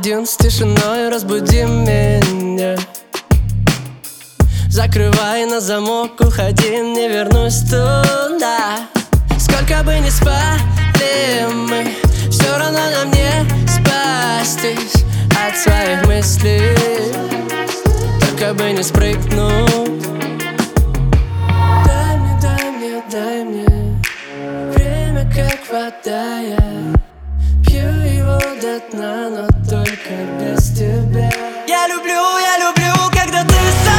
один с тишиной, разбуди меня. Закрывай на замок, уходи, не вернусь туда. Сколько бы ни спали мы, все равно нам не спастись от своих мыслей. Только бы не спрыгнуть. Дай мне, дай мне, дай мне время, как вода. Я пью его до дна, но только без тебя. Я люблю, когда ты со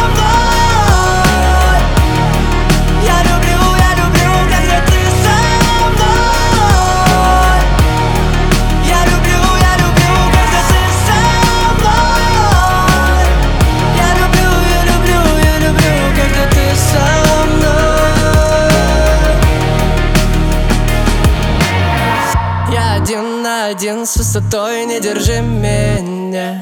мной. Я люблю, когда ты со мной. Я люблю, когда ты со мной. Я люблю, когда ты со мной. Я один на один с высотой, не держи меня.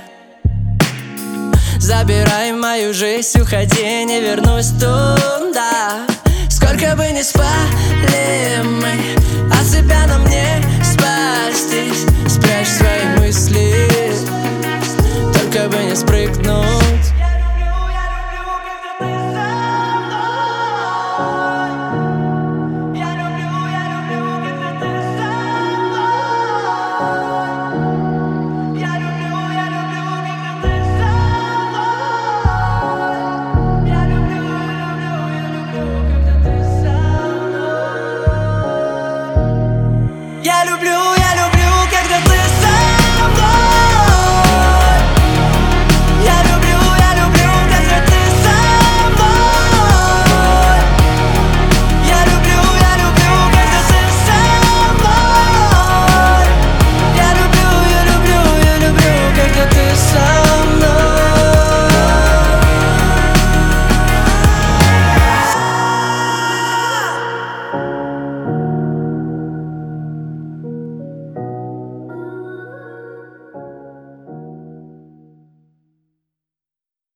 Забирай мою жизнь, уходи, не вернусь туда. Сколько бы ни спали мы, от себя